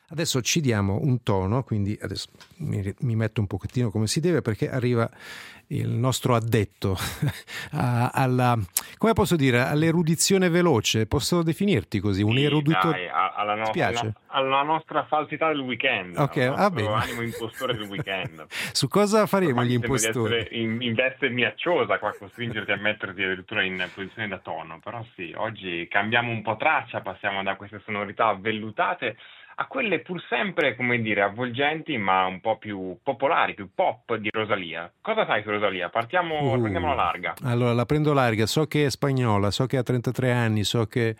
Adesso ci diamo un tono, quindi adesso mi metto un pochettino come si deve, perché arriva il nostro addetto alla, come posso dire, all'erudizione veloce. Posso definirti così, un Sì, erudito? dai, Ti piace? alla nostra falsità del weekend, al Ok, va nostro bene. animo impostore del weekend. Su cosa faremo Ormai gli mi sembra di impostori? essere in veste minacciosa qua, costringerti a metterti addirittura in posizione da tono, però sì, oggi cambiamo un po' traccia, passiamo da queste sonorità vellutate a quelle pur sempre, come dire, avvolgenti, ma un po' più popolari, più pop di Rosalia. Cosa sai su Rosalia? Prendiamo la larga. Allora la prendo larga, so che è spagnola, so che ha 33 anni, so che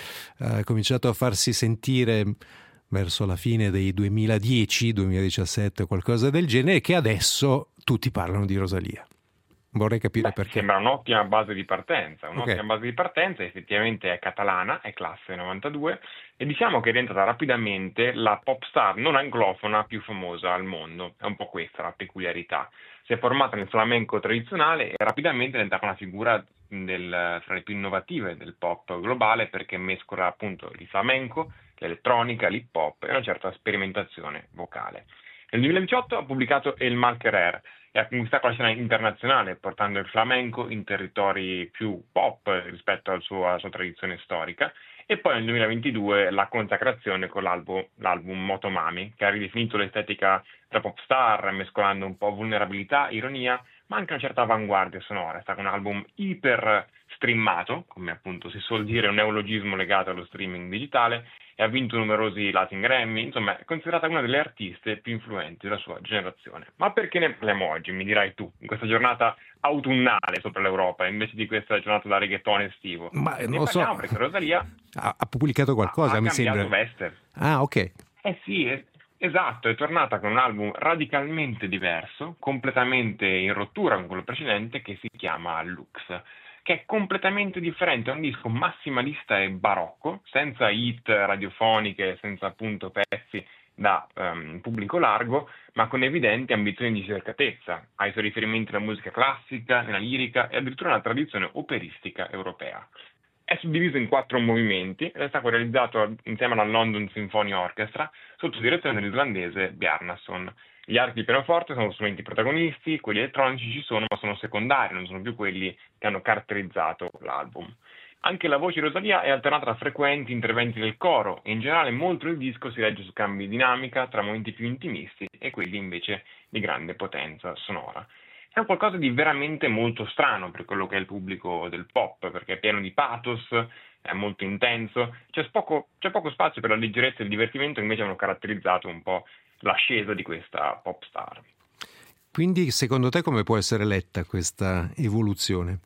ha cominciato a farsi sentire verso la fine dei 2010, 2017, qualcosa del genere, e che adesso tutti parlano di Rosalia. Vorrei capire Beh, perché. sembra un'ottima base di partenza, Ok. effettivamente è catalana, è classe 92 e diciamo che è diventata rapidamente la pop star non anglofona più famosa al mondo, è un po' questa la peculiarità. Si è formata nel flamenco tradizionale e rapidamente è diventata una figura tra le più innovative del pop globale perché mescola appunto il flamenco, l'elettronica, l'hip hop e una certa sperimentazione vocale. Nel 2018 ha pubblicato El Mal Querer e ha conquistato la scena internazionale, portando il flamenco in territori più pop rispetto alla sua tradizione storica. E poi nel 2022 la consacrazione con l'album Motomami, che ha ridefinito l'estetica da pop star, mescolando un po' vulnerabilità, ironia, ma anche una certa avanguardia sonora. È stato un album iper streamato, come appunto si suol dire, un neologismo legato allo streaming digitale, e ha vinto numerosi Latin Grammy, insomma è considerata una delle artiste più influenti della sua generazione. Ma perché ne parliamo oggi, mi dirai tu, in questa giornata autunnale sopra l'Europa, invece di questa giornata da reggaeton estivo? Ma non Ne lo so, parliamo perché Rosalia ha pubblicato qualcosa, ha mi cambiato sembra. veste. Ah, ok. Eh sì, esatto, è tornata con un album radicalmente diverso, completamente in rottura con quello precedente, che si chiama Lux, che è completamente differente, è un disco massimalista e barocco, senza hit radiofoniche, senza appunto pezzi da pubblico largo, ma con evidenti ambizioni di cercatezza. Ha i suoi riferimenti alla musica classica, nella lirica e addirittura nella tradizione operistica europea. È suddiviso in 4 movimenti ed è stato realizzato insieme alla London Symphony Orchestra sotto direzione dell'islandese Bjarnason. Gli archi di pianoforte sono strumenti protagonisti, quelli elettronici ci sono ma sono secondari, non sono più quelli che hanno caratterizzato l'album. Anche la voce di Rosalia è alternata da frequenti interventi del coro e in generale molto del disco si regge su cambi di dinamica tra momenti più intimisti e quelli invece di grande potenza sonora. È un qualcosa di veramente molto strano per quello che è il pubblico del pop, perché è pieno di pathos, è molto intenso, c'è poco spazio per la leggerezza e il divertimento, invece hanno caratterizzato un po' l'ascesa di questa pop star. Quindi secondo te come può essere letta questa evoluzione?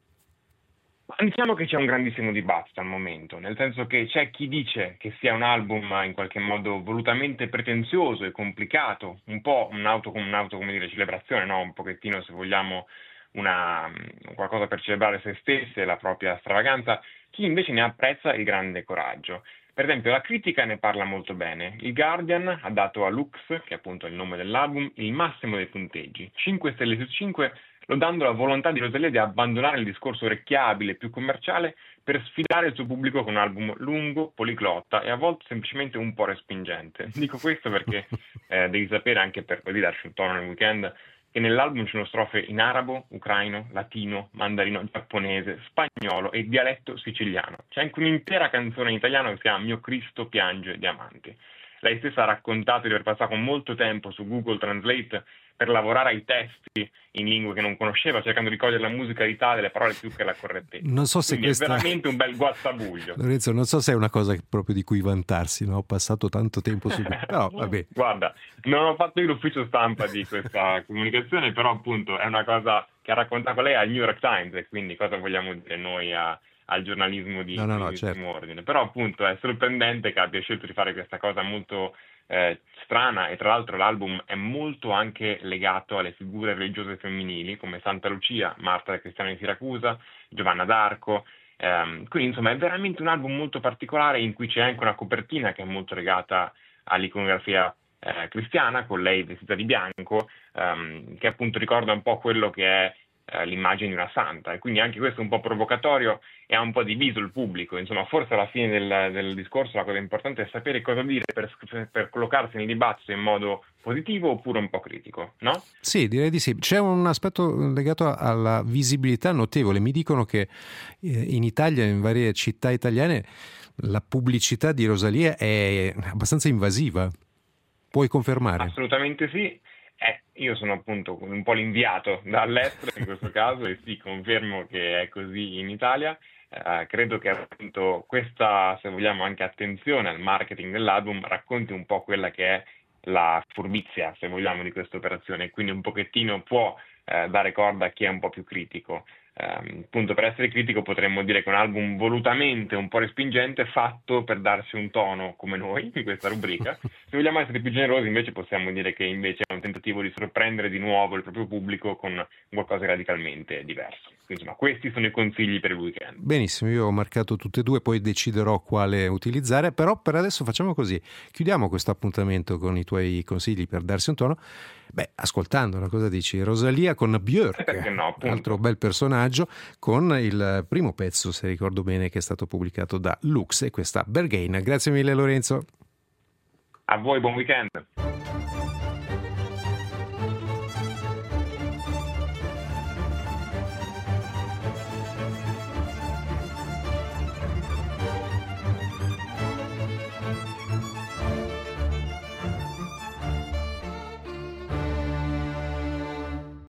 Diciamo che c'è un grandissimo dibattito al momento, nel senso che c'è chi dice che sia un album in qualche modo volutamente pretenzioso e complicato, un po' un'auto come dire, celebrazione, no? Un pochettino se vogliamo qualcosa per celebrare se stesse e la propria stravaganza, chi invece ne apprezza il grande coraggio. Per esempio la critica ne parla molto bene. Il Guardian ha dato a Lux, che è appunto il nome dell'album, il massimo dei punteggi, 5 stelle su 5, lodando la volontà di Rosalia di abbandonare il discorso orecchiabile, più commerciale, per sfidare il suo pubblico con un album lungo, poliglotta e a volte semplicemente un po' respingente. Dico questo perché devi sapere, anche per così darci un tono nel weekend, che nell'album ci sono strofe in arabo, ucraino, latino, mandarino, giapponese, spagnolo e dialetto siciliano. C'è anche un'intera canzone in italiano che si chiama Mio Cristo piange diamanti. Lei stessa ha raccontato di aver passato molto tempo su Google Translate per lavorare ai testi in lingue che non conosceva, cercando di cogliere la musicalità delle parole più che la correttezza. Non so se Quindi è questa... veramente un bel guazzabuglio. Lorenzo, non so se è una cosa proprio di cui vantarsi, no? Ho passato tanto tempo su... Però, vabbè. Guarda, non ho fatto io l'ufficio stampa di questa comunicazione, però appunto è una cosa che ha raccontato lei al New York Times e quindi cosa vogliamo dire noi al giornalismo di No, certo. primissimo ordine. Però appunto è sorprendente che abbia scelto di fare questa cosa molto strana e tra l'altro l'album è molto anche legato alle figure religiose femminili come Santa Lucia, Marta la Cristiana di Siracusa, Giovanna d'Arco. Quindi insomma è veramente un album molto particolare in cui c'è anche una copertina che è molto legata all'iconografia cristiana, con lei vestita di bianco, che appunto ricorda un po' quello che è l'immagine di una santa, e quindi anche questo è un po' provocatorio e ha un po' diviso il pubblico. Insomma, forse alla fine del discorso la cosa importante è sapere cosa dire per collocarsi nel dibattito in modo positivo oppure un po' critico, no? Sì, direi di sì. C'è un aspetto legato alla visibilità notevole. Mi dicono che in Italia, in varie città italiane, la pubblicità di Rosalia è abbastanza invasiva. Puoi confermare? Assolutamente sì. Io sono appunto un po' l'inviato dall'estero in questo caso, e sì, confermo che è così in Italia. Credo che appunto questa, se vogliamo, anche attenzione al marketing dell'album racconti un po' quella che è la furbizia, se vogliamo, di questa operazione, quindi un pochettino può dare corda a chi è un po' più critico. Appunto, per essere critico potremmo dire che è un album volutamente un po' respingente, fatto per darsi un tono come noi in questa rubrica. Se vogliamo essere più generosi, invece, possiamo dire che invece è un tentativo di sorprendere di nuovo il proprio pubblico con qualcosa di radicalmente diverso. Quindi, insomma, questi sono i consigli per il weekend. Benissimo, io ho marcato tutte e due, poi deciderò quale utilizzare, però per adesso facciamo così, chiudiamo questo appuntamento con i tuoi consigli per darsi un tono, ascoltandola, cosa dici? Rosalia con Björk, perché no, altro bel personaggio, con il primo pezzo, se ricordo bene, che è stato pubblicato da Lux, e questa Berghain. Grazie mille Lorenzo. A voi, buon weekend.